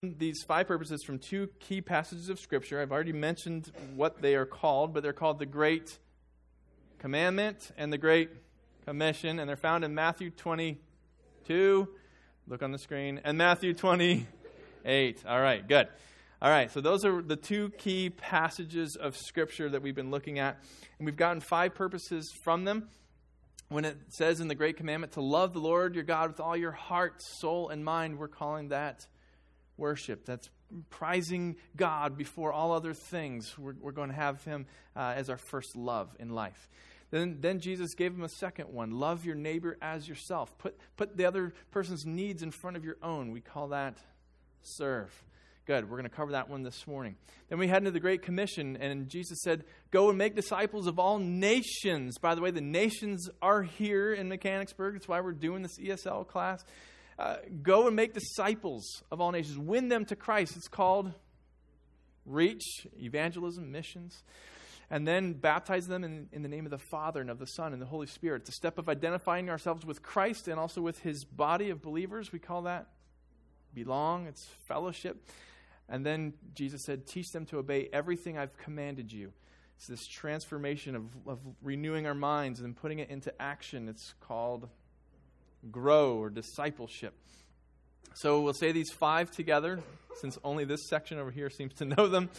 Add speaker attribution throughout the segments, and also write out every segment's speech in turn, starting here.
Speaker 1: these 5 purposes from 2 key passages of Scripture. I've already mentioned what they are called, but they're called the Great Commandment and the Great Commission, and they're found in Matthew 22, look on the screen, and Matthew 28. All right, good. All right, so those are the 2 key passages of Scripture that we've been looking at, and we've gotten 5 purposes from them. When it says in the Great Commandment to love the Lord your God with all your heart, soul, and mind, we're calling that worship. That's prizing God before all other things. We're going to have Him as our first love in life. Then Jesus gave him a second one. Love your neighbor as yourself. Put the other person's needs in front of your own. We call that serve. Good. We're going to cover that one this morning. Then we head into the Great Commission, and Jesus said, go and make disciples of all nations. By the way, the nations are here in Mechanicsburg. That's why we're doing this ESL class. Go and make disciples of all nations. Win them to Christ. It's called reach, evangelism, missions. And then baptize them in the name of the Father and of the Son and the Holy Spirit. It's a step of identifying ourselves with Christ and also with His body of believers. We call that belong. It's fellowship. And then Jesus said, teach them to obey everything I've commanded you. It's this transformation of renewing our minds and putting it into action. It's called grow or discipleship. So we'll say these 5 together, since only this section over here seems to know them.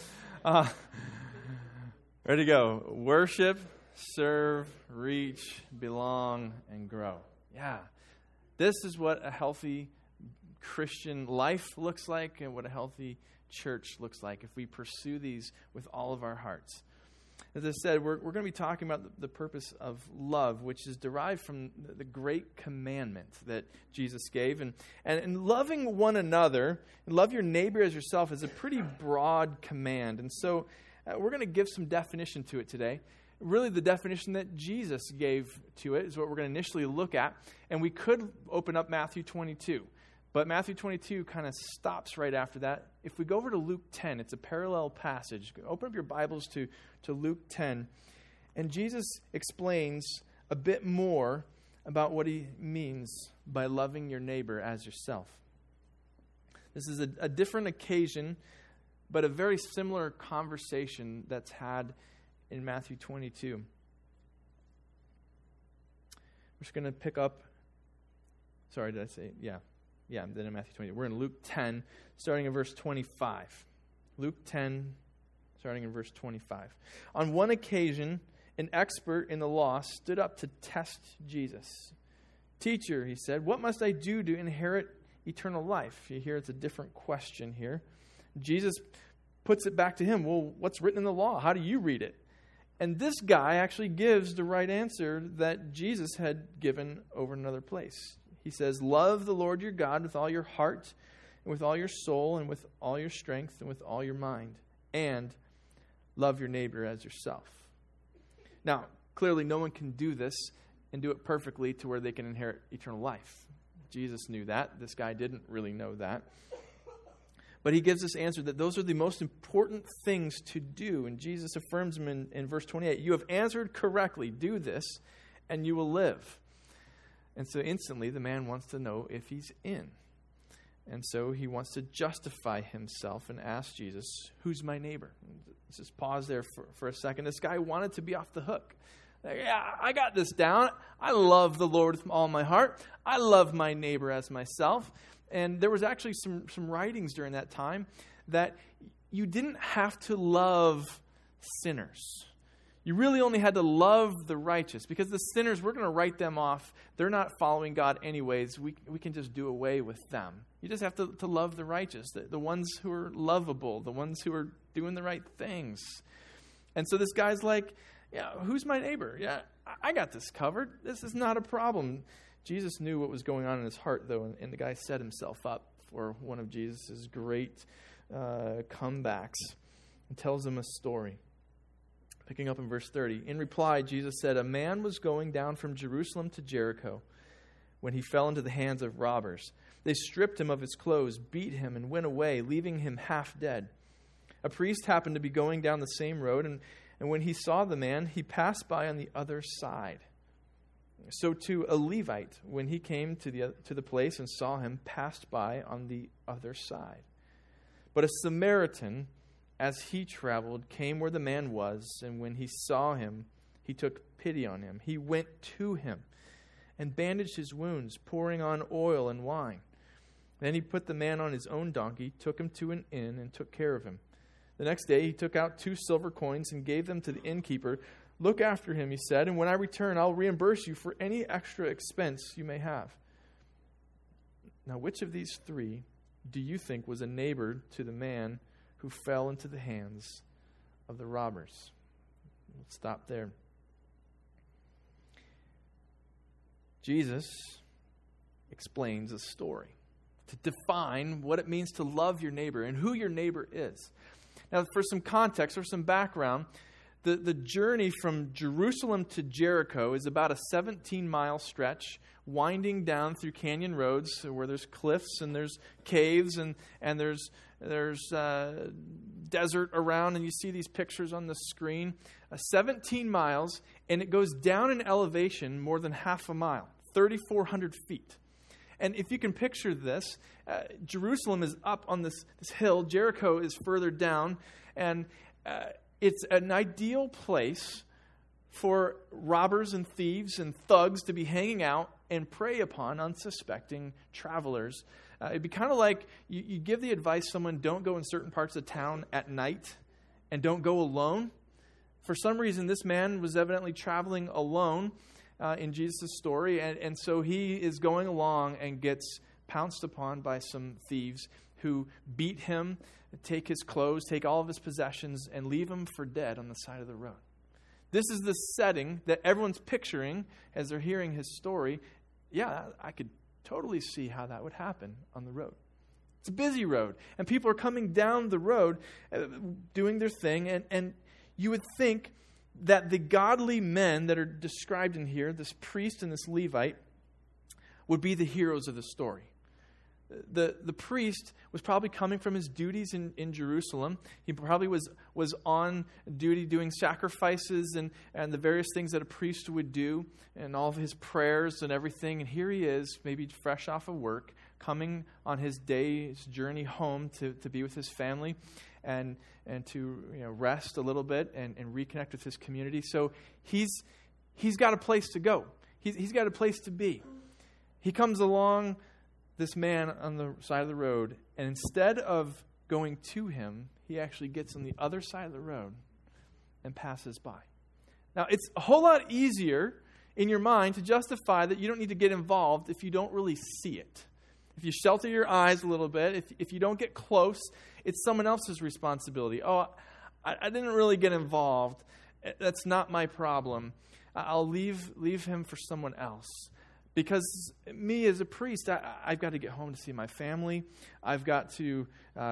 Speaker 1: Ready to go. Worship, serve, reach, belong, and grow. Yeah. This is what a healthy Christian life looks like and what a healthy church looks like if we pursue these with all of our hearts. As I said, we're going to be talking about the purpose of love, which is derived from the great commandment that Jesus gave. And loving one another, and love your neighbor as yourself, is a pretty broad command. And so we're going to give some definition to it today. Really, the definition that Jesus gave to it is what we're going to initially look at. And we could open up Matthew 22. But Matthew 22 kind of stops right after that. If we go over to Luke 10, it's a parallel passage. Open up your Bibles to Luke 10. And Jesus explains a bit more about what He means by loving your neighbor as yourself. This is a different occasion, but a very similar conversation that's had in Matthew 22. We're just going to pick up. Sorry, did I say? Yeah. Yeah, then in Matthew 20. We're in Luke 10, starting in verse 25. Luke 10, starting in verse 25. On one occasion, an expert in the law stood up to test Jesus. Teacher, he said, what must I do to inherit eternal life? You hear it's a different question here. Jesus puts it back to him. Well, what's written in the law? How do you read it? And this guy actually gives the right answer that Jesus had given over another place. He says, love the Lord your God with all your heart and with all your soul and with all your strength and with all your mind. And love your neighbor as yourself. Now, clearly no one can do this and do it perfectly to where they can inherit eternal life. Jesus knew that. This guy didn't really know that. But he gives this answer that those are the most important things to do. And Jesus affirms them in verse 28. You have answered correctly. Do this and you will live. And so instantly the man wants to know if he's in. And so he wants to justify himself and ask Jesus, who's my neighbor? Let's just pause there for a second. This guy wanted to be off the hook. Like, yeah, I got this down. I love the Lord with all my heart. I love my neighbor as myself. And there was actually some writings during that time that you didn't have to love sinners. You really only had to love the righteous, because the sinners, we're going to write them off. They're not following God anyways. We can just do away with them. You just have to love the righteous, the ones who are lovable, the ones who are doing the right things. And so this guy's like, yeah, who's my neighbor? Yeah, I got this covered. This is not a problem. Jesus knew what was going on in his heart, though, and the guy set himself up for one of Jesus' great comebacks and tells him a story. Picking up in verse 30. In reply, Jesus said, a man was going down from Jerusalem to Jericho when he fell into the hands of robbers. They stripped him of his clothes, beat him, and went away, leaving him half dead. A priest happened to be going down the same road, and when he saw the man, he passed by on the other side. So too a Levite, when he came to the place and saw him, passed by on the other side. But a Samaritan, as he traveled, came where the man was, and when he saw him, he took pity on him. He went to him and bandaged his wounds, pouring on oil and wine. Then he put the man on his own donkey, took him to an inn, and took care of him. The next day he took out 2 silver coins and gave them to the innkeeper. Look after him, he said, and when I return, I'll reimburse you for any extra expense you may have. Now, which of these 3 do you think was a neighbor to the man who fell into the hands of the robbers? We'll stop there. Jesus explains a story to define what it means to love your neighbor and who your neighbor is. Now, for some context or some background, the journey from Jerusalem to Jericho is about a 17-mile stretch, winding down through canyon roads where there's cliffs and there's caves and there's desert around, and you see these pictures on the screen. 17 miles, and it goes down in elevation more than half a mile, 3,400 feet. And if you can picture this, Jerusalem is up on this hill. Jericho is further down. And it's an ideal place for robbers and thieves and thugs to be hanging out and prey upon unsuspecting travelers. It'd be kind of like you give the advice someone, don't go in certain parts of town at night and don't go alone. For some reason, this man was evidently traveling alone in Jesus' story, and so he is going along and gets pounced upon by some thieves who beat him, take his clothes, take all of his possessions, and leave him for dead on the side of the road. This is the setting that everyone's picturing as they're hearing his story. Yeah, I could totally see how that would happen on the road. It's a busy road, and people are coming down the road doing their thing, and you would think that the godly men that are described in here, this priest and this Levite, would be the heroes of the story. The priest was probably coming from his duties in Jerusalem. He probably was on duty doing sacrifices and the various things that a priest would do, and all of his prayers and everything. And here he is, maybe fresh off of work, coming on his day's journey home to be with his family and to rest a little bit and reconnect with his community. So he's got a place to go. He's got a place to be. He comes along this man on the side of the road, and instead of going to him, he actually gets on the other side of the road and passes by. Now, it's a whole lot easier in your mind to justify that you don't need to get involved if you don't really see it. If you shelter your eyes a little bit, if you don't get close, it's someone else's responsibility. Oh, I didn't really get involved. That's not my problem. I'll leave him for someone else. Because me as a priest, I've got to get home to see my family. I've got to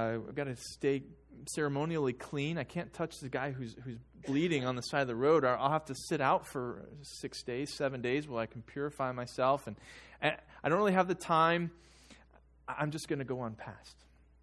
Speaker 1: stay ceremonially clean. I can't touch the guy who's bleeding on the side of the road. Or I'll have to sit out for 6 days, 7 days while I can purify myself. And I don't really have the time. I'm just going to go on past.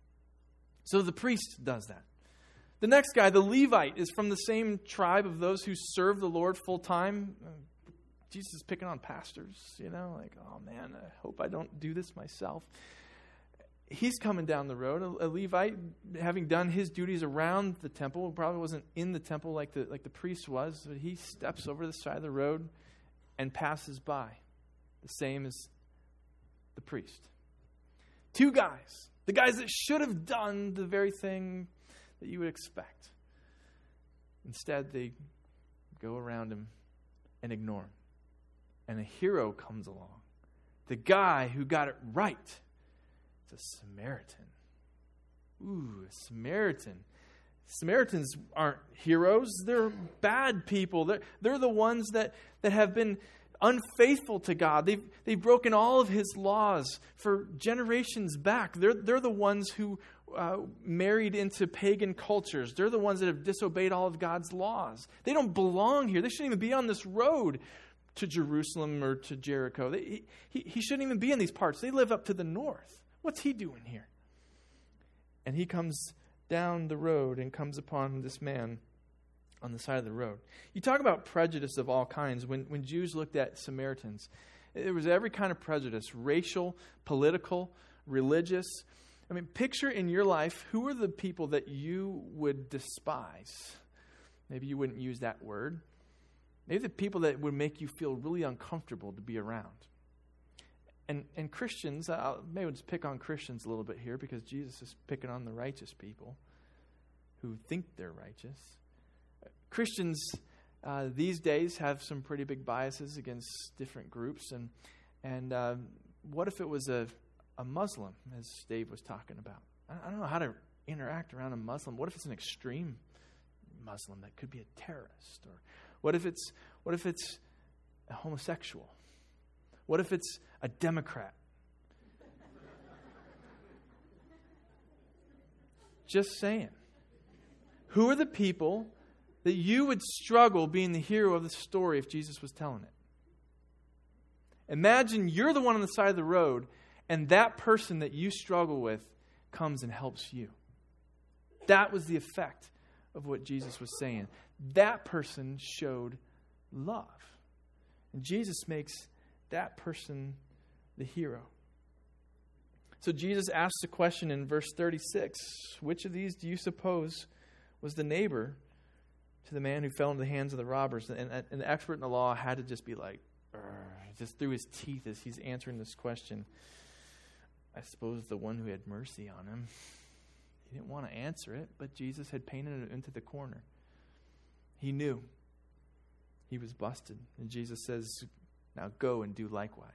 Speaker 1: So the priest does that. The next guy, the Levite, is from the same tribe of those who serve the Lord full time. Jesus is picking on pastors, like, oh man, I hope I don't do this myself. He's coming down the road, a Levite, having done his duties around the temple, probably wasn't in the temple like the priest was, but he steps over the side of the road and passes by, the same as the priest. 2 guys, the guys that should have done the very thing that you would expect. Instead, they go around him and ignore him. And a hero comes along. The guy who got it right. It's a Samaritan. Ooh, a Samaritan. Samaritans aren't heroes. They're bad people. They're the ones that have been unfaithful to God. They've broken all of His laws for generations back. They're the ones who married into pagan cultures. They're the ones that have disobeyed all of God's laws. They don't belong here. They shouldn't even be on this road to Jerusalem or to Jericho. He shouldn't even be in these parts. They live up to the north. What's he doing here? And he comes down the road and comes upon this man on the side of the road. You talk about prejudice of all kinds. When Jews looked at Samaritans, there was every kind of prejudice, racial, political, religious. I mean, picture in your life, who are the people that you would despise? Maybe you wouldn't use that word. Maybe the people that would make you feel really uncomfortable to be around. And Christians, maybe just pick on Christians a little bit here because Jesus is picking on the righteous people who think they're righteous. Christians these days have some pretty big biases against different groups. And what if it was a Muslim, as Dave was talking about? I don't know how to interact around a Muslim. What if it's an extreme Muslim that could be a terrorist? Or what if it's a homosexual? What if it's a Democrat? Just saying. Who are the people that you would struggle being the hero of the story if Jesus was telling it? Imagine you're the one on the side of the road, and that person that you struggle with comes and helps you. That was the effect of what Jesus was saying. That person showed love. And Jesus makes that person the hero. So Jesus asks the question in verse 36, which of these do you suppose was the neighbor to the man who fell into the hands of the robbers? And the expert in the law had to just be like, just through his teeth as he's answering this question. I suppose the one who had mercy on him. He didn't want to answer it, but Jesus had painted it into the corner. He knew. He was busted. And Jesus says, now go and do likewise.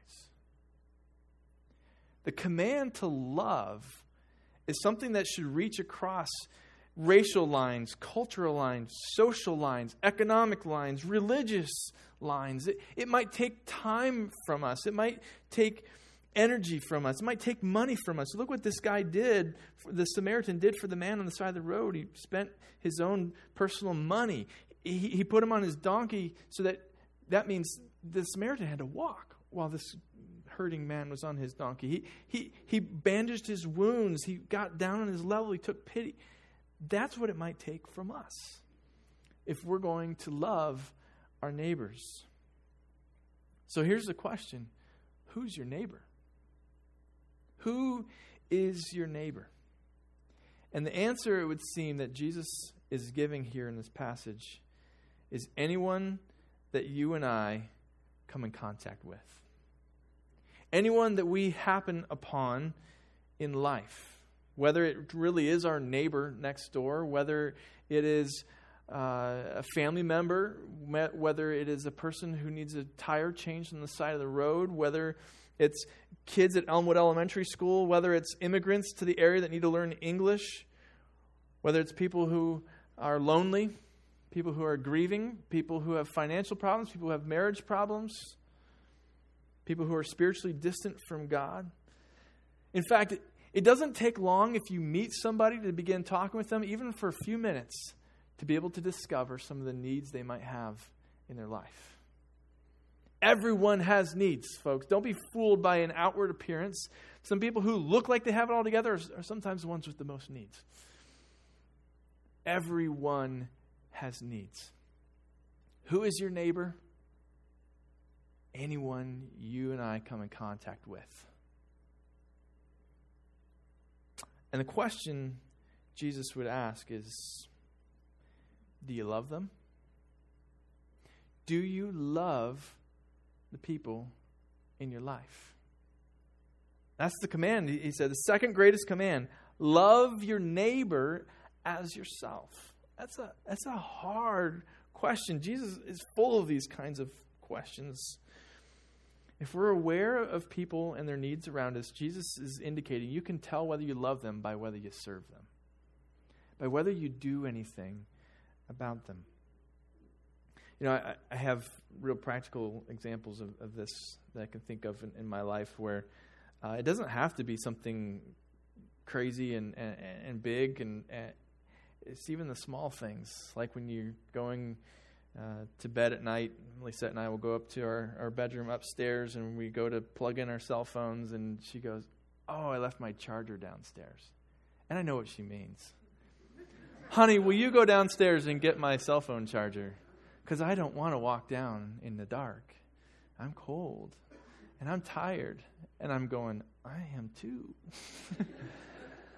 Speaker 1: The command to love is something that should reach across racial lines, cultural lines, social lines, economic lines, religious lines. It might take time from us. It might take energy from us. It might take money from us. Look what this guy did, the Samaritan did for the man on the side of the road. He spent his own personal money. He put him on his donkey so that means the Samaritan had to walk while this hurting man was on his donkey. He bandaged his wounds. He got down on his level. He took pity. That's what it might take from us if we're going to love our neighbors. So here's the question. Who's your neighbor? Who is your neighbor? And the answer, it would seem, that Jesus is giving here in this passage is anyone that you and I come in contact with. Anyone that we happen upon in life. Whether it really is our neighbor next door, whether it is a family member, whether it is a person who needs a tire changed on the side of the road, whether it's kids at Elmwood Elementary School, whether it's immigrants to the area that need to learn English, whether it's people who are lonely, people who are grieving, people who have financial problems, people who have marriage problems, people who are spiritually distant from God. In fact, it doesn't take long if you meet somebody to begin talking with them, even for a few minutes, to be able to discover some of the needs they might have in their life. Everyone has needs, folks. Don't be fooled by an outward appearance. Some people who look like they have it all together are sometimes the ones with the most needs. Everyone has needs. Who is your neighbor? Anyone you and I come in contact with. And the question Jesus would ask is, do you love them? Do you love the people in your life? That's the command. He said, the second greatest command, love your neighbor as yourself. That's a hard question. Jesus is full of these kinds of questions. If we're aware of people and their needs around us, Jesus is indicating you can tell whether you love them by whether you serve them, by whether you do anything about them. You know, I have real practical examples of this that I can think of in my life where it doesn't have to be something crazy and big, and it's even the small things, like when you're going to bed at night. Lisa and I will go up to our bedroom upstairs and we go to plug in our cell phones, and she goes, "Oh, I left my charger downstairs." And I know what she means. "Honey, will you go downstairs and get my cell phone charger? Because I don't want to walk down in the dark. I'm cold and I'm tired." And I'm going, "I am too."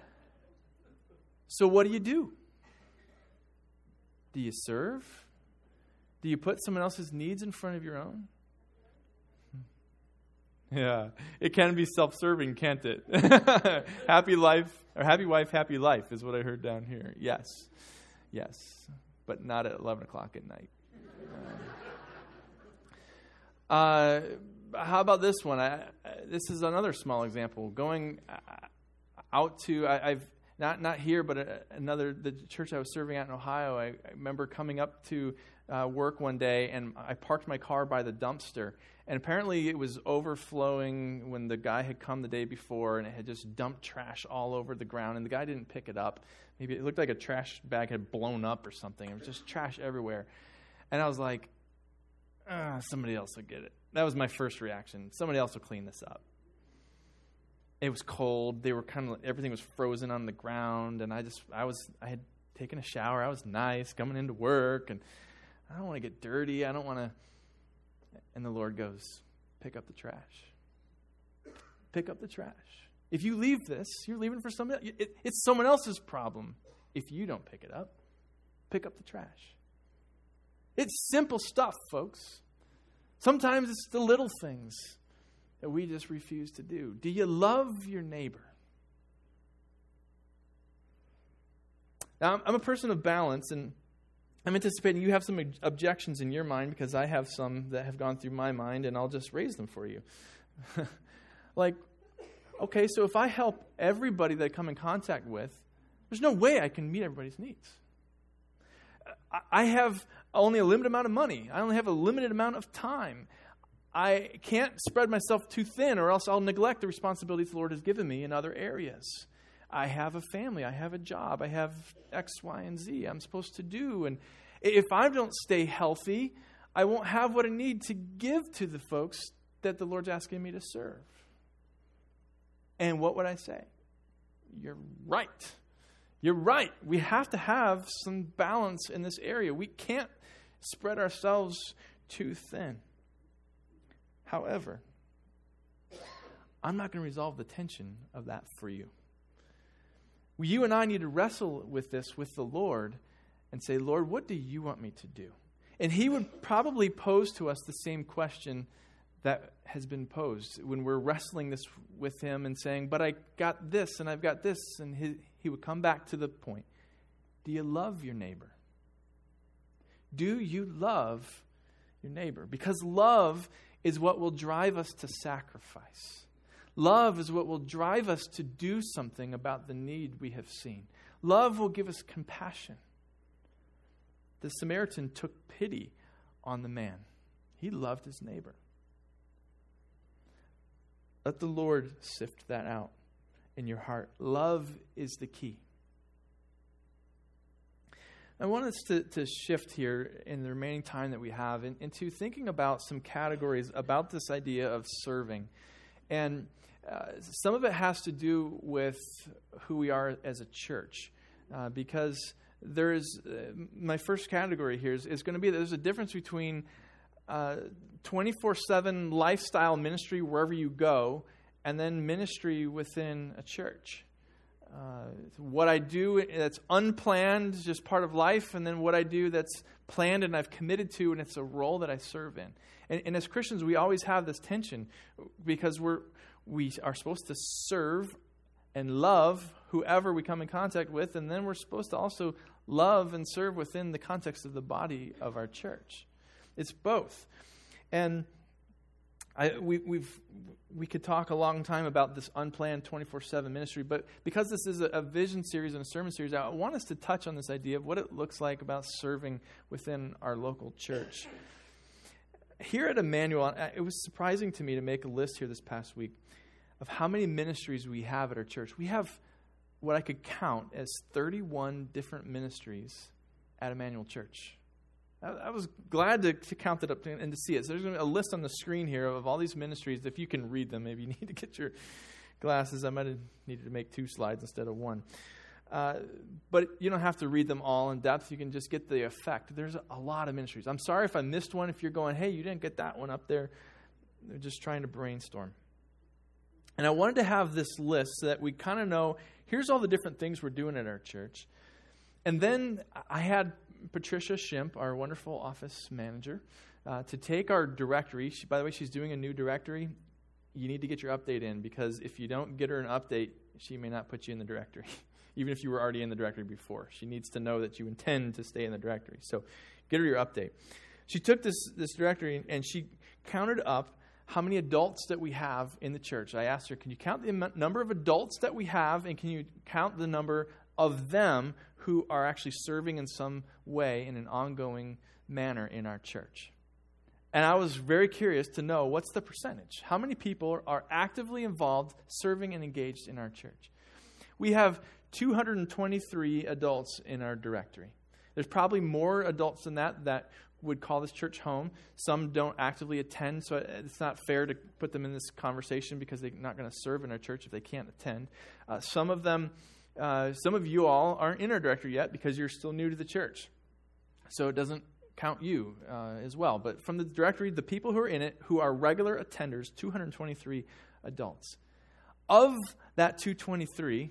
Speaker 1: So what do? Do you serve? Do you put someone else's needs in front of your own? Yeah, it can be self-serving, can't it? Happy wife, happy life is what I heard down here. Yes, but not at 11 o'clock at night. How about this one? This is another small example. Going out to, I've not here, but the church I was serving at in Ohio. I remember coming up to work one day, and I parked my car by the dumpster. And apparently it was overflowing when the guy had come the day before, and it had just dumped trash all over the ground, and the guy didn't pick it up. Maybe it looked like a trash bag had blown up or something. It was just trash everywhere. And I was like, somebody else will get it. That was my first reaction. Somebody else will clean this up. It was cold. They were everything was frozen on the ground, and I had taken a shower. I was nice coming into work, and I don't want to get dirty. I don't want to. And the Lord goes, pick up the trash. Pick up the trash. If you leave this, you're leaving for someone else. It's someone else's problem if you don't pick it up. Pick up the trash. It's simple stuff, folks. Sometimes it's the little things that we just refuse to do. Do you love your neighbor? Now, I'm a person of balance, and I'm anticipating you have some objections in your mind because I have some that have gone through my mind, and I'll just raise them for you. Like, okay, so if I help everybody that I come in contact with, there's no way I can meet everybody's needs. I have only a limited amount of money. I only have a limited amount of time. I can't spread myself too thin, or else I'll neglect the responsibilities the Lord has given me in other areas. I have a family. I have a job. I have X, Y, and Z I'm supposed to do. And if I don't stay healthy, I won't have what I need to give to the folks that the Lord's asking me to serve. And what would I say? You're right. You're right. We have to have some balance in this area. We can't spread ourselves too thin. However, I'm not going to resolve the tension of that for you. You and I need to wrestle with this with the Lord and say, Lord, what do you want me to do? And he would probably pose to us the same question that has been posed when we're wrestling this with him and saying, but I got this and I've got this. And he would come back to the point. Do you love your neighbor? Do you love your neighbor? Because love is what will drive us to sacrifice. Love is what will drive us to do something about the need we have seen. Love will give us compassion. The Samaritan took pity on the man. He loved his neighbor. Let the Lord sift that out in your heart. Love is the key. I want us to shift here in the remaining time that we have into thinking about some categories about this idea of serving. And some of it has to do with who we are as a church, because there's my first category here is going to be that there's a difference between 24/7 lifestyle ministry wherever you go, and then ministry within a church. What I do that's unplanned is just part of life, and then what I do that's planned and I've committed to, and it's a role that I serve in. And as Christians, we always have this tension because we are supposed to serve and love whoever we come in contact with, and then we're supposed to also love and serve within the context of the body of our church. It's both. And we could talk a long time about this unplanned 24/7 ministry, but because this is a vision series and a sermon series, I want us to touch on this idea of what it looks like about serving within our local church. Here at Emmanuel, it was surprising to me to make a list here this past week of how many ministries we have at our church. We have what I could count as 31 different ministries at Emmanuel Church. I was glad to count it up and to see it. So there's a list on the screen here of all these ministries. If you can read them, maybe you need to get your glasses. I might have needed to make 2 slides instead of 1. But you don't have to read them all in depth. You can just get the effect. There's a lot of ministries. I'm sorry if I missed one. If you're going, hey, you didn't get that one up there. They're just trying to brainstorm. And I wanted to have this list so that we kind of know here's all the different things we're doing at our church. And then I had Patricia Shimp, our wonderful office manager, to take our directory. By the way, she's doing a new directory. You need to get your update in, because if you don't get her an update, she may not put you in the directory, even if you were already in the directory before. She needs to know that you intend to stay in the directory. So get her your update. She took this directory and she counted up how many adults that we have in the church. I asked her, can you count the number of adults that we have, and can you count the number of them who are actually serving in some way in an ongoing manner in our church? And I was very curious to know, what's the percentage? How many people are actively involved, serving and engaged in our church? We have 223 adults in our directory. There's probably more adults than that would call this church home. Some don't actively attend, so it's not fair to put them in this conversation because they're not going to serve in our church if they can't attend. Some of you all aren't in our directory yet because you're still new to the church. So it doesn't count you as well. But from the directory, the people who are in it, who are regular attenders, 223 adults. Of that 223,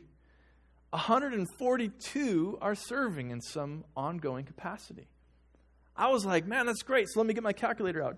Speaker 1: 142 are serving in some ongoing capacity. I was like, man, that's great. So let me get my calculator out.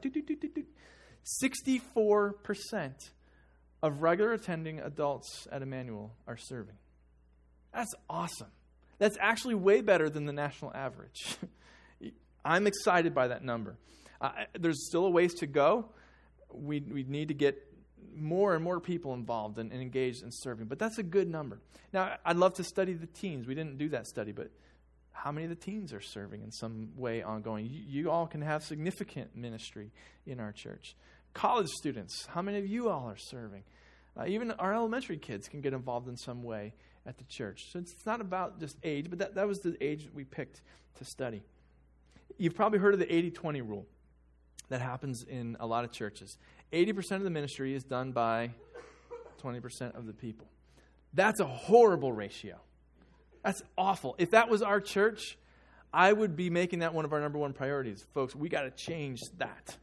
Speaker 1: 64% of regular attending adults at Emmanuel are serving. That's awesome. That's actually way better than the national average. I'm excited by that number. There's still a ways to go. We need to get more and more people involved and engaged in serving. But that's a good number. Now, I'd love to study the teens. We didn't do that study, but how many of the teens are serving in some way ongoing? You all can have significant ministry in our church. College students, how many of you all are serving? Even our elementary kids can get involved in some way at the church. So it's not about just age, but that was the age that we picked to study. You've probably heard of the 80-20 rule that happens in a lot of churches. 80% of the ministry is done by 20% of the people. That's a horrible ratio. That's awful. If that was our church, I would be making that one of our number one priorities. Folks, we got to change that.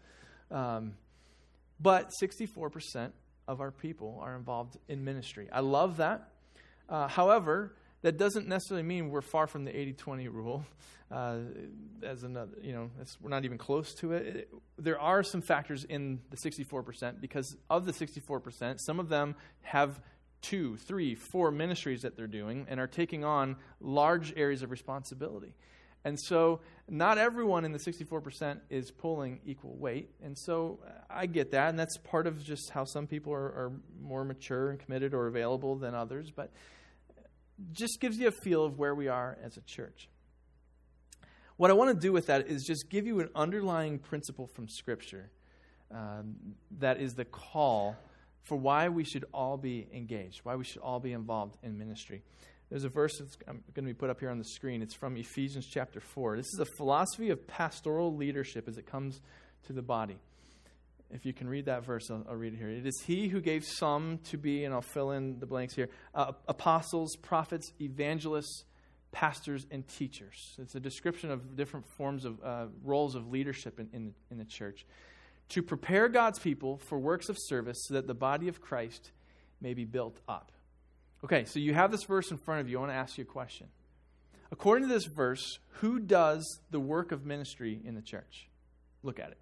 Speaker 1: But 64% of our people are involved in ministry. I love that. However, that doesn't necessarily mean we're far from the 80-20 rule. As another, we're not even close to it. There are some factors in the 64%, because of the 64%, some of them have 2, 3, 4 ministries that they're doing and are taking on large areas of responsibility. And so not everyone in the 64% is pulling equal weight. And so I get that, and that's part of just how some people are more mature and committed or available than others. But just gives you a feel of where we are as a church. What I want to do with that is just give you an underlying principle from Scripture that is the call for why we should all be engaged, why we should all be involved in ministry. There's a verse that's going to be put up here on the screen. It's from Ephesians chapter 4. This is a philosophy of pastoral leadership as it comes to the body. If you can read that verse, I'll read it here. It is He who gave some to be, and I'll fill in the blanks here, apostles, prophets, evangelists, pastors, and teachers. It's a description of different forms of roles of leadership in the church, to prepare God's people for works of service so that the body of Christ may be built up. Okay, so you have this verse in front of you. I want to ask you a question. According to this verse, who does the work of ministry in the church? Look at it.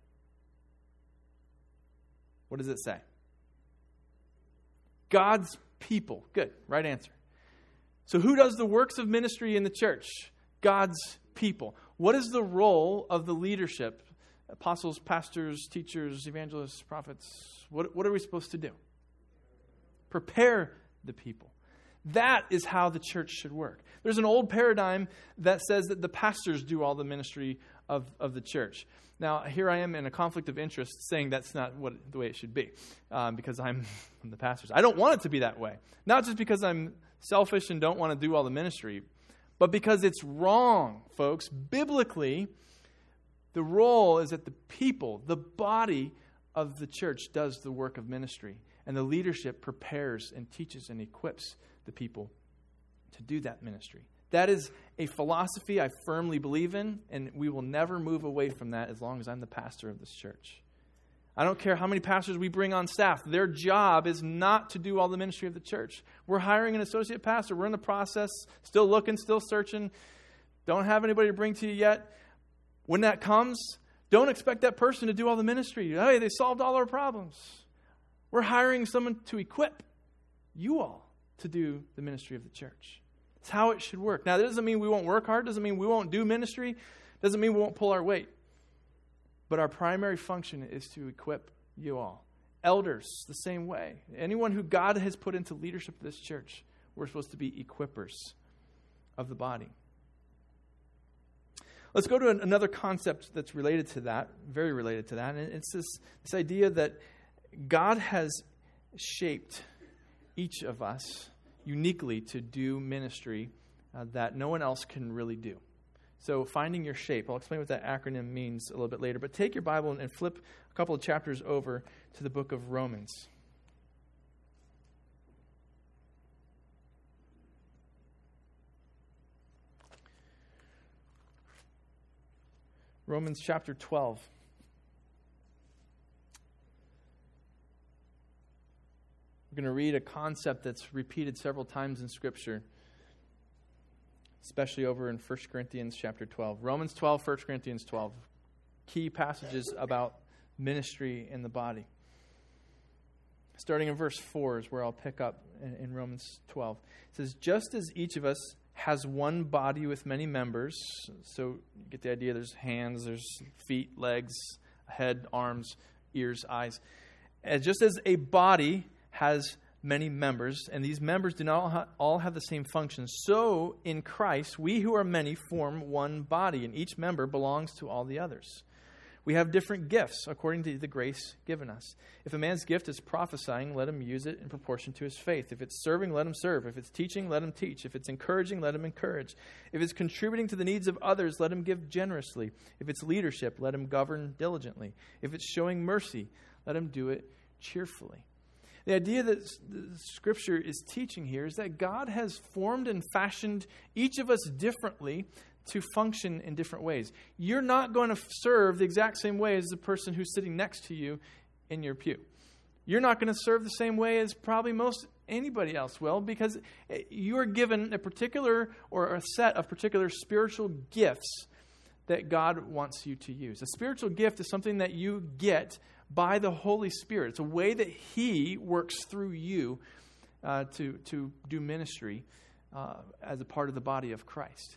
Speaker 1: What does it say? God's people. Good, right answer. So who does the works of ministry in the church? God's people. What is the role of the leadership? Apostles, pastors, teachers, evangelists, prophets. What are we supposed to do? Prepare the people. That is how the church should work. There's an old paradigm that says that the pastors do all the ministry of the church. Now, here I am in a conflict of interest saying that's not the way it should be, because I'm the pastor. I don't want it to be that way. Not just because I'm selfish and don't want to do all the ministry, but because it's wrong, folks. Biblically, the role is that the people, the body of the church, does the work of ministry. And the leadership prepares and teaches and equips the people to do that ministry. That is a philosophy I firmly believe in, and we will never move away from that as long as I'm the pastor of this church. I don't care how many pastors we bring on staff. Their job is not to do all the ministry of the church. We're hiring an associate pastor. We're in the process, still looking, still searching. Don't have anybody to bring to you yet. When that comes, don't expect that person to do all the ministry. Hey, they solved all our problems. We're hiring someone to equip you all to do the ministry of the church. It's how it should work. Now, that doesn't mean we won't work hard. Doesn't mean we won't do ministry. Doesn't mean we won't pull our weight. But our primary function is to equip you all. Elders, the same way. Anyone who God has put into leadership of this church, we're supposed to be equippers of the body. Let's go to another concept that's related to that, very related to that. And it's this idea that God has shaped each of us uniquely to do ministry that no one else can really do. So finding your shape. I'll explain what that acronym means a little bit later. But take your Bible and flip a couple of chapters over to the book of Romans. Romans chapter 12. We're going to read a concept that's repeated several times in Scripture, especially over in 1 Corinthians chapter 12. Romans 12, 1 Corinthians 12. Key passages about ministry in the body. Starting in verse 4 is where I'll pick up in Romans 12. It says, just as each of us has one body with many members, so you get the idea, there's hands, there's feet, legs, head, arms, ears, eyes. And just as a body has many members, and these members do not all have the same function, so in Christ, we who are many form one body, and each member belongs to all the others. We have different gifts according to the grace given us. If a man's gift is prophesying, let him use it in proportion to his faith. If it's serving, let him serve. If it's teaching, let him teach. If it's encouraging, let him encourage. If it's contributing to the needs of others, let him give generously. If it's leadership, let him govern diligently. If it's showing mercy, let him do it cheerfully. The idea that the Scripture is teaching here is that God has formed and fashioned each of us differently to function in different ways. You're not going to serve the exact same way as the person who's sitting next to you in your pew. You're not going to serve the same way as probably most anybody else will, because you are given a particular or a set of particular spiritual gifts that God wants you to use. A spiritual gift is something that you get by the Holy Spirit. It's a way that He works through you to do ministry as a part of the body of Christ.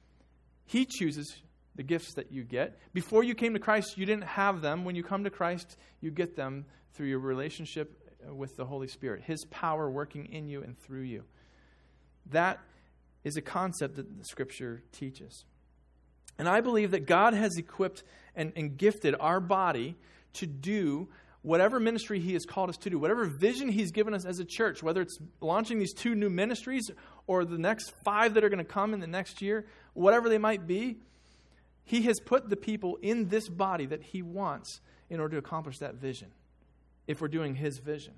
Speaker 1: He chooses the gifts that you get. Before you came to Christ, you didn't have them. When you come to Christ, you get them through your relationship with the Holy Spirit, His power working in you and through you. That is a concept that the Scripture teaches. And I believe that God has equipped and gifted our body to do whatever ministry He has called us to do, whatever vision He's given us as a church, whether it's launching these 2 new ministries or the next 5 that are going to come in the next year, whatever they might be, He has put the people in this body that He wants in order to accomplish that vision, if we're doing His vision.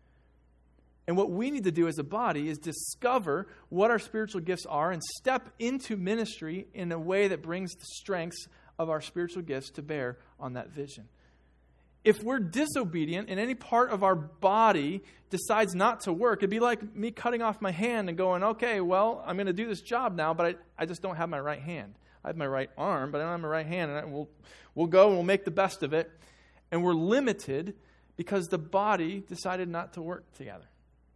Speaker 1: And what we need to do as a body is discover what our spiritual gifts are and step into ministry in a way that brings the strengths of our spiritual gifts to bear on that vision. If we're disobedient and any part of our body decides not to work, it'd be like me cutting off my hand and going, okay, well, I'm going to do this job now, but I just don't have my right hand. I have my right arm, but I don't have my right hand, and we'll go and we'll make the best of it. And we're limited because the body decided not to work together.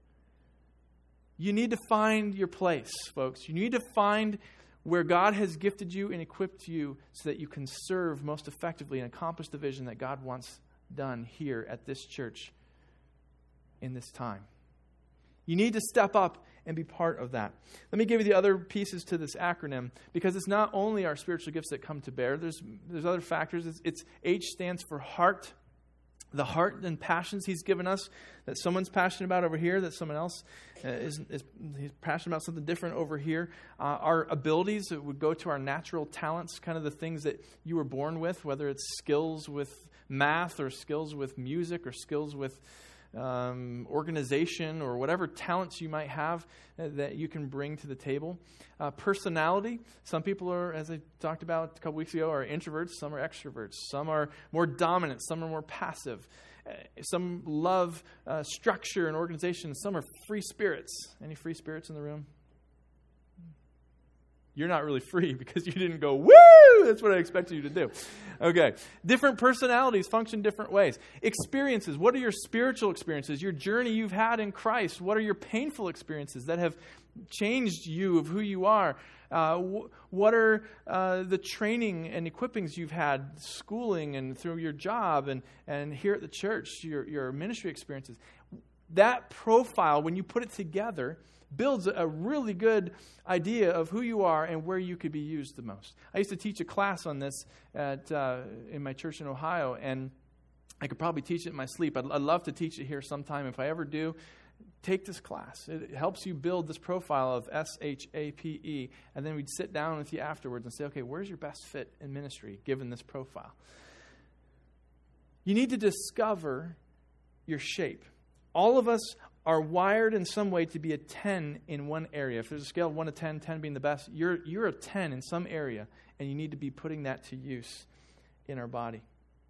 Speaker 1: You need to find your place, folks. You need to find where God has gifted you and equipped you so that you can serve most effectively and accomplish the vision that God wants done here at this church in this time. You need to step up and be part of that. Let me give you the other pieces to this acronym, because it's not only our spiritual gifts that come to bear. There's other factors. It's H stands for heart. The heart and passions He's given us, that someone's passionate about over here, that someone else is he's passionate about something different over here. Our abilities that would go to our natural talents, kind of the things that you were born with, whether it's skills with math or skills with music or skills with organization, or whatever talents you might have that you can bring to the table. Personality. Some people are, as I talked about a couple weeks ago, are introverts. Some are extroverts. Some are more dominant. Some are more passive. Some love structure and organization. Some are free spirits. Any free spirits in the room? You're not really free because you didn't go, woo! That's what I expected you to do. Okay. Different personalities function different ways. Experiences. What are your spiritual experiences? Your journey you've had in Christ. What are your painful experiences that have changed you of who you are? What are the training and equippings you've had, schooling and through your job and here at the church, your ministry experiences? That profile, when you put it together, builds a really good idea of who you are and where you could be used the most. I used to teach a class on this in my church in Ohio, and I could probably teach it in my sleep. I'd love to teach it here sometime. If I ever do, take this class. It helps you build this profile of SHAPE, and then we'd sit down with you afterwards and say, okay, where's your best fit in ministry given this profile? You need to discover your shape. All of us are wired in some way to be a 10 in one area. If there's a scale of 1 to 10, 10 being the best, you're a 10 in some area, and you need to be putting that to use in our body.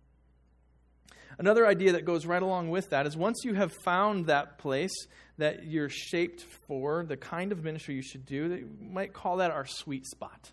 Speaker 1: Another idea that goes right along with that is once you have found that place that you're shaped for, the kind of ministry you should do, you might call that our sweet spot.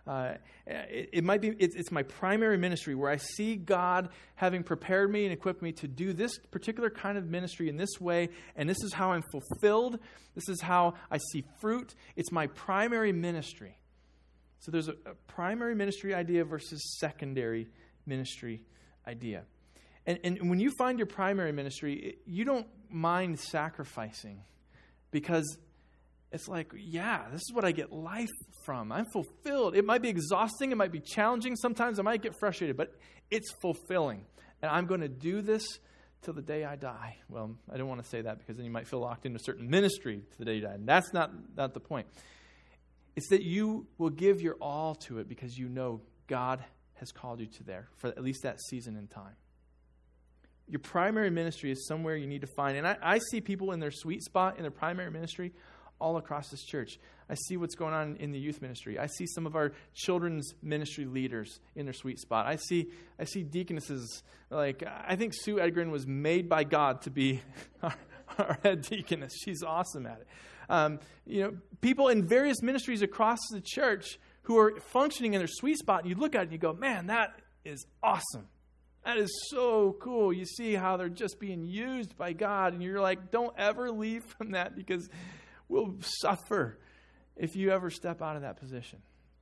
Speaker 1: It might be, it's my primary ministry where I see God having prepared me and equipped me to do this particular kind of ministry in this way, and this is how I'm fulfilled. This is how I see fruit. It's my primary ministry. So there's a primary ministry idea versus secondary ministry idea. And when you find your primary ministry, you don't mind sacrificing because it's like, yeah, this is what I get life from. I'm fulfilled. It might be exhausting. It might be challenging. Sometimes I might get frustrated, but it's fulfilling. And I'm going to do this till the day I die. Well, I don't want to say that because then you might feel locked into a certain ministry to the day you die. And that's not the point. It's that you will give your all to it because you know God has called you to there for at least that season in time. Your primary ministry is somewhere you need to find. And I see people in their sweet spot in their primary ministry all across this church. I see what's going on in the youth ministry. I see some of our children's ministry leaders in their sweet spot. I see deaconesses. Like, I think Sue Edgren was made by God to be our head deaconess. She's awesome at it. People in various ministries across the church who are functioning in their sweet spot, and you look at it and you go, man, that is awesome. That is so cool. You see how they're just being used by God, and you're like, don't ever leave from that because we'll suffer if you ever step out of that position.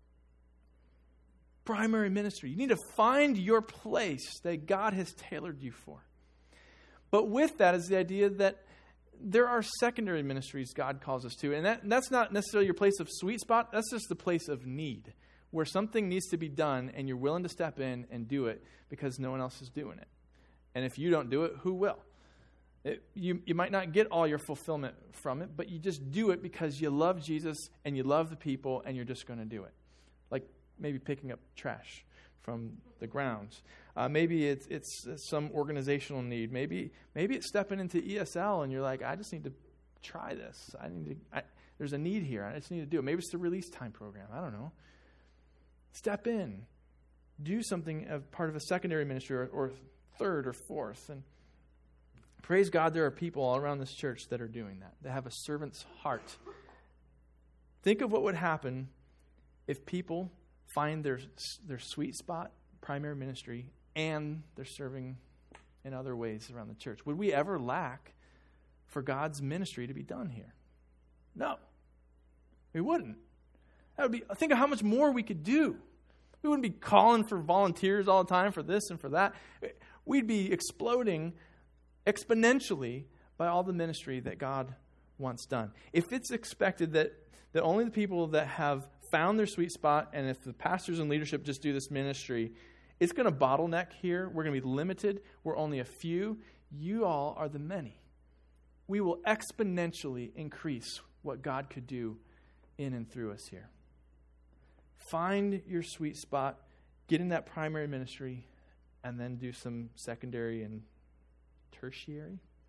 Speaker 1: Primary ministry. You need to find your place that God has tailored you for. But with that is the idea that there are secondary ministries God calls us to. And that's not necessarily your place of sweet spot. That's just the place of need, where something needs to be done and you're willing to step in and do it because no one else is doing it. And if you don't do it, who will? You might not get all your fulfillment from it, but you just do it because you love Jesus and you love the people and you're just going to do it. Like maybe picking up trash from the grounds. Maybe it's some organizational need. Maybe it's stepping into ESL and you're like, I just need to try this. There's a need here. I just need to do it. Maybe it's the release time program. I don't know. Step in. Do something as part of a secondary ministry or third or fourth. And praise God, there are people all around this church that are doing that. They have a servant's heart. Think of what would happen if people find their sweet spot, primary ministry, and they're serving in other ways around the church. Would we ever lack for God's ministry to be done here? No. We wouldn't. Think of how much more we could do. We wouldn't be calling for volunteers all the time for this and for that. We'd be exploding exponentially by all the ministry that God wants done. If it's expected that only the people that have found their sweet spot, and if the pastors and leadership just do this ministry, it's going to bottleneck here. We're going to be limited. We're only a few. You all are the many. We will exponentially increase what God could do in and through us here. Find your sweet spot, get in that primary ministry, and then do some secondary and tertiary.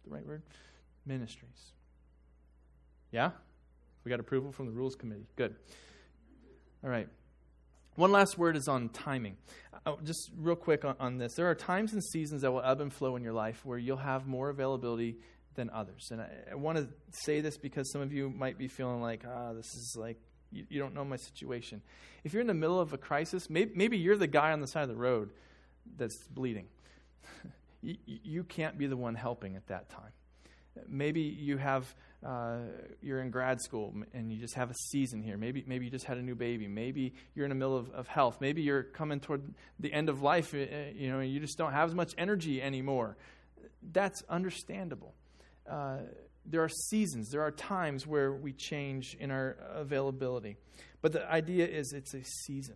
Speaker 1: the right word? Ministries. Yeah? We got approval from the Rules Committee. Good. All right. One last word is on timing. Just real quick on this. There are times and seasons that will ebb and flow in your life where you'll have more availability than others. And I want to say this because some of you might be feeling like, this is like, you don't know my situation. If you're in the middle of a crisis, maybe you're the guy on the side of the road that's bleeding. You can't be the one helping at that time. Maybe you have, you're in grad school and you just have a season here. Maybe you just had a new baby. Maybe you're in the middle of health. Maybe you're coming toward the end of life, and you just don't have as much energy anymore. That's understandable. There are seasons. There are times where we change in our availability. But the idea is it's a season.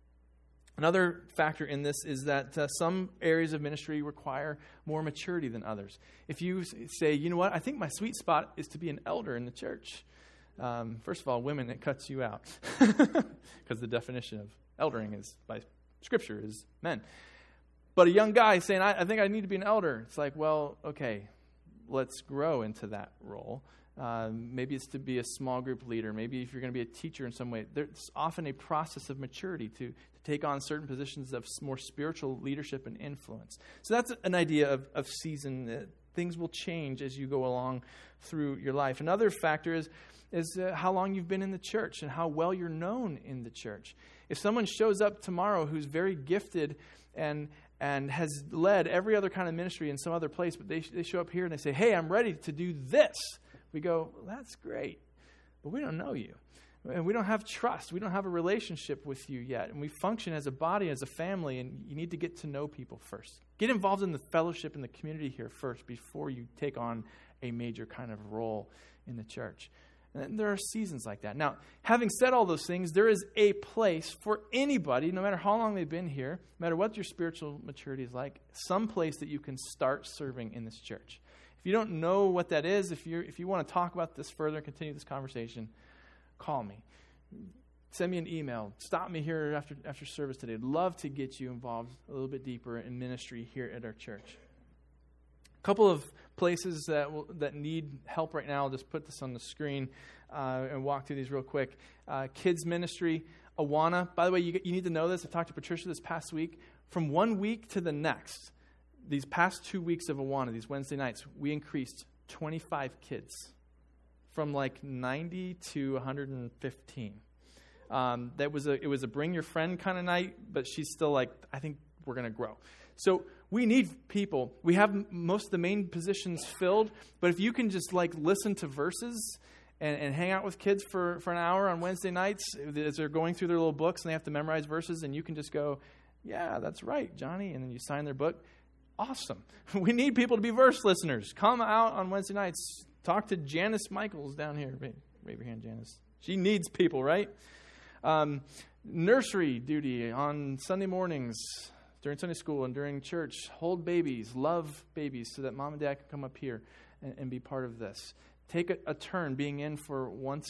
Speaker 1: Another factor in this is that some areas of ministry require more maturity than others. If you say, you know what, I think my sweet spot is to be an elder in the church. First of all, women, it cuts you out. Because the definition of eldering is by Scripture is men. But a young guy saying, I think I need to be an elder. It's like, well, okay, let's grow into that role. Maybe it's to be a small group leader. Maybe if you're going to be a teacher in some way. There's often a process of maturity to take on certain positions of more spiritual leadership and influence. So that's an idea of season. Things will change as you go along through your life. Another factor is how long you've been in the church and how well you're known in the church. If someone shows up tomorrow who's very gifted and has led every other kind of ministry in some other place, but they show up here and they say, hey, I'm ready to do this. We go, well, that's great, but we don't know you. And we don't have trust. We don't have a relationship with you yet. And we function as a body, as a family, and you need to get to know people first. Get involved in the fellowship and the community here first before you take on a major kind of role in the church. And there are seasons like that. Now, having said all those things, there is a place for anybody, no matter how long they've been here, no matter what your spiritual maturity is like, some place that you can start serving in this church. If you don't know what that is, if you want to talk about this further and continue this conversation, call me. Send me an email. Stop me here after service today. I'd love to get you involved a little bit deeper in ministry here at our church. A couple of places that need help right now. I'll just put this on the screen and walk through these real quick. Kids ministry, Awana. By the way, you need to know this. I talked to Patricia this past week. From 1 week to the next, these past 2 weeks of Awana, these Wednesday nights, we increased 25 kids from like 90 to 115. It was a bring your friend kind of night, but she's still like, I think we're going to grow. So we need people. We have most of the main positions filled, but if you can just like listen to verses and hang out with kids for an hour on Wednesday nights as they're going through their little books and they have to memorize verses, and you can just go, yeah, that's right, Johnny, and then you sign their book. Awesome. We need people to be verse listeners. Come out on Wednesday nights. Talk to Janice Michaels down here. Wave your hand, Janice. She needs people, right? Nursery duty on Sunday mornings during Sunday school and during church. Hold babies, love babies so that mom and dad can come up here and be part of this. Take a turn being in for one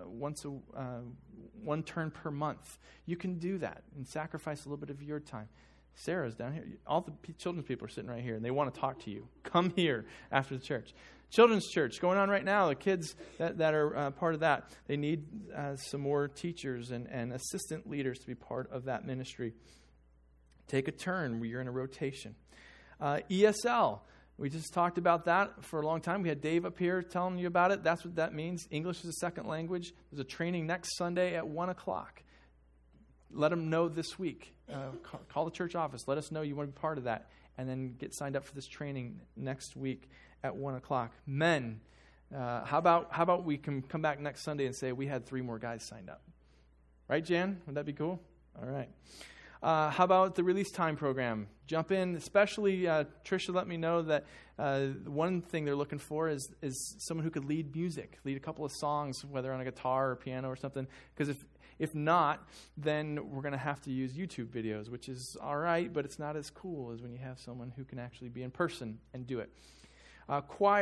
Speaker 1: turn per month. You can do that and sacrifice a little bit of your time. Sarah's down here. All the children's people are sitting right here, and they want to talk to you. Come here after the church. Children's church going on right now. The kids that are part of that, they need some more teachers and assistant leaders to be part of that ministry. Take a turn where you're in a rotation. ESL. We just talked about that for a long time. We had Dave up here telling you about it. That's what that means. English is a second language. There's a training next Sunday at 1 o'clock. Let them know this week. Call the church office. Let us know you want to be part of that. And then get signed up for this training next week at 1 o'clock. Men, how about we can come back next Sunday and say we had 3 more guys signed up? Right, Jan? Would that be cool? All right. How about the release time program? Jump in, especially Tricia let me know that one thing they're looking for is someone who could lead music, lead a couple of songs, whether on a guitar or piano or something. Because if not, then we're going to have to use YouTube videos, which is all right, but it's not as cool as when you have someone who can actually be in person and do it. Choir.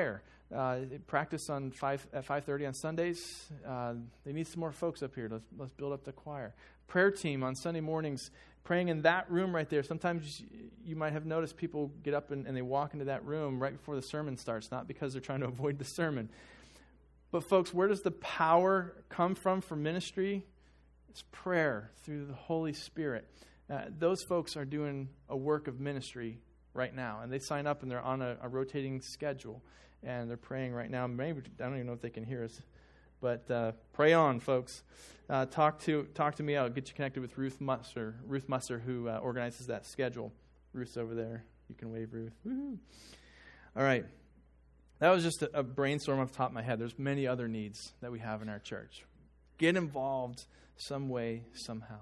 Speaker 1: Practice at 5:30 on Sundays. They need some more folks up here. Let's build up the choir. Prayer team on Sunday mornings, praying in that room right there. Sometimes you might have noticed people get up and they walk into that room right before the sermon starts, not because they're trying to avoid the sermon. But folks, where does the power come from for ministry? It's prayer through the Holy Spirit. Those folks are doing a work of ministry right now, and they sign up and they're on a rotating schedule, and they're praying right now. Maybe I don't even know if they can hear us, but pray on, folks. Talk to me. I'll get you connected with Ruth Musser, who organizes that schedule. Ruth's over there. You can wave, Ruth. Woo-hoo. All right. That was just a brainstorm off the top of my head. There's many other needs that we have in our church. Get involved some way, somehow.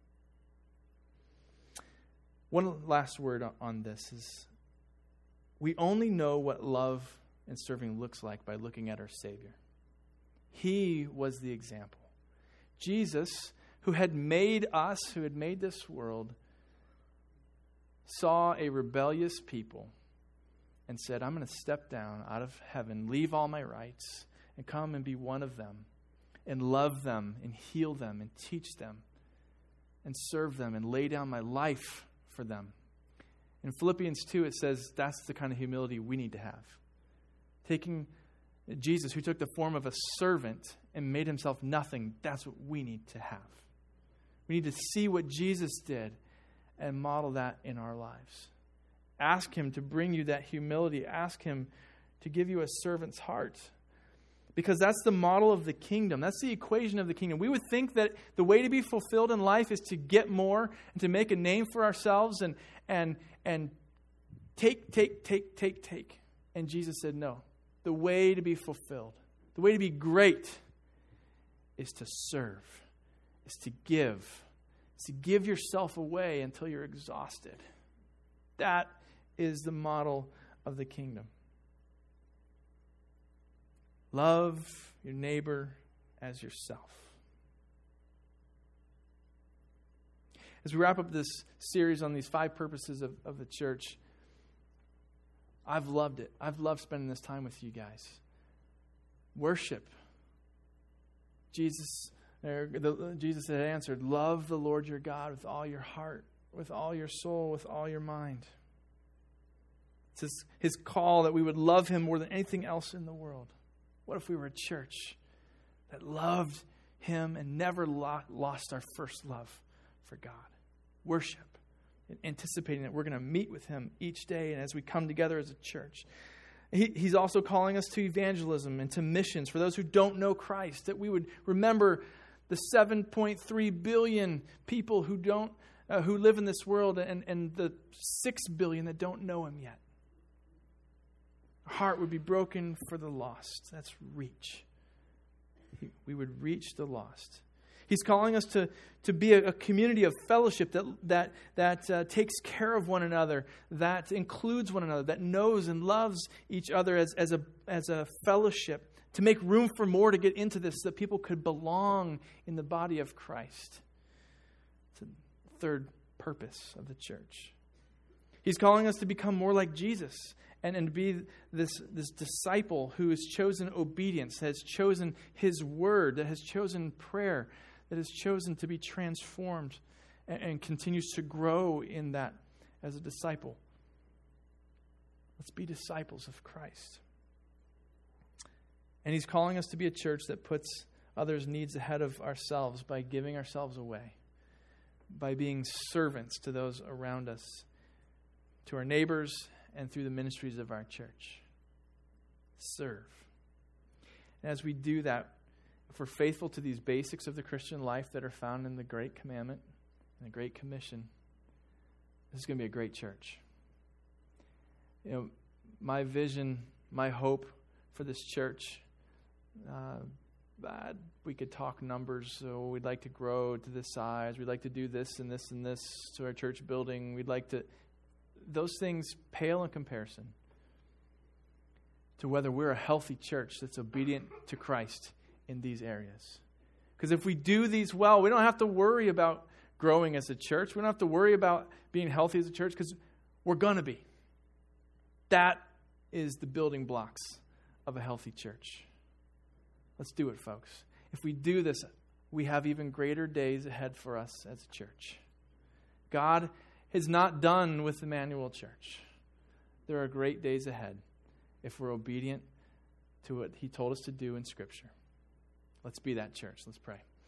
Speaker 1: One last word on this is we only know what love and serving looks like by looking at our Savior. He was the example. Jesus, who had made us, who had made this world, saw a rebellious people and said, I'm going to step down out of heaven, leave all my rights, and come and be one of them, and love them, and heal them, and teach them, and serve them, and lay down my life for them. In Philippians 2, it says that's the kind of humility we need to have. Taking Jesus, who took the form of a servant and made himself nothing, that's what we need to have. We need to see what Jesus did and model that in our lives. Ask him to bring you that humility. Ask him to give you a servant's heart. Because that's the model of the kingdom. That's the equation of the kingdom. We would think that the way to be fulfilled in life is to get more and to make a name for ourselves and take. And Jesus said, no. The way to be fulfilled, the way to be great is to serve, is to give yourself away until you're exhausted. That is the model of the kingdom. Love your neighbor as yourself. As we wrap up this series on these 5 purposes of the church, I've loved it. I've loved spending this time with you guys. Worship. Jesus had answered, love the Lord your God with all your heart, with all your soul, with all your mind. It's his call that we would love him more than anything else in the world. What if we were a church that loved him and never lost our first love for God? Worship. Anticipating that we're going to meet with him each day and as we come together as a church. He's also calling us to evangelism and to missions for those who don't know Christ, that we would remember the 7.3 billion people who live in this world and the 6 billion that don't know him yet. Our heart would be broken for the lost. That's reach. We would reach the lost. He's calling us to be a community of fellowship that takes care of one another, that includes one another, that knows and loves each other as a fellowship, to make room for more to get into this so that people could belong in the body of Christ. It's a third purpose of the church. He's calling us to become more like Jesus and be this disciple who has chosen obedience, that has chosen his word, that has chosen prayer, that has chosen to be transformed and continues to grow in that as a disciple. Let's be disciples of Christ. And he's calling us to be a church that puts others' needs ahead of ourselves by giving ourselves away, by being servants to those around us, to our neighbors, and through the ministries of our church. Serve. And as we do that, if we're faithful to these basics of the Christian life that are found in the Great Commandment and the Great Commission, this is going to be a great church. You know, my vision, my hope for this church, we could talk numbers. So we'd like to grow to this size. We'd like to do this and this and this to our church building. We'd like to... Those things pale in comparison to whether we're a healthy church that's obedient to Christ in these areas. Because if we do these well, we don't have to worry about growing as a church. We don't have to worry about being healthy as a church because we're going to be. That is the building blocks of a healthy church. Let's do it, folks. If we do this, we have even greater days ahead for us as a church. God is not done with Emmanuel Church. There are great days ahead if we're obedient to what he told us to do in Scripture. Let's be that church. Let's pray.